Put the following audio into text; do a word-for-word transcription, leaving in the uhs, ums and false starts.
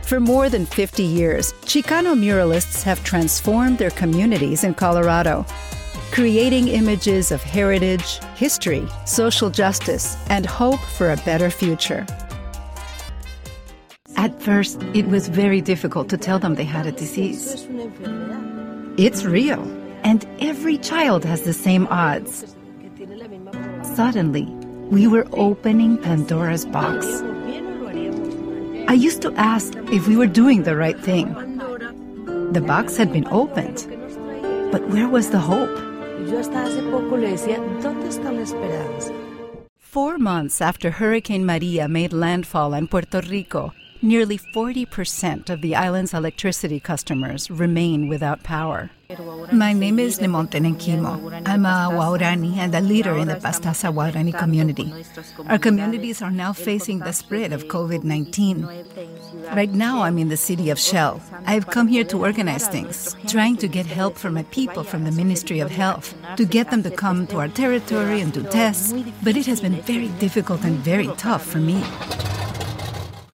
For more than fifty years, Chicano muralists have transformed their communities in Colorado, creating images of heritage, history, social justice, and hope for a better future. At first, it was very difficult to tell them they had a disease. It's real, and every child has the same odds. Suddenly, we were opening Pandora's box. I used to ask if we were doing the right thing. The box had been opened, but where was the hope? Four months after Hurricane Maria made landfall in Puerto Rico, nearly forty percent of the island's electricity customers remain without power. My name is Limonte Nenkimo. I'm a Waorani and a leader in the Pastaza Waorani community. Our communities are now facing the spread of COVID nineteen. Right now, I'm in the city of Shell. I've come here to organize things, trying to get help for my people from the Ministry of Health, to get them to come to our territory and do tests, but it has been very difficult and very tough for me.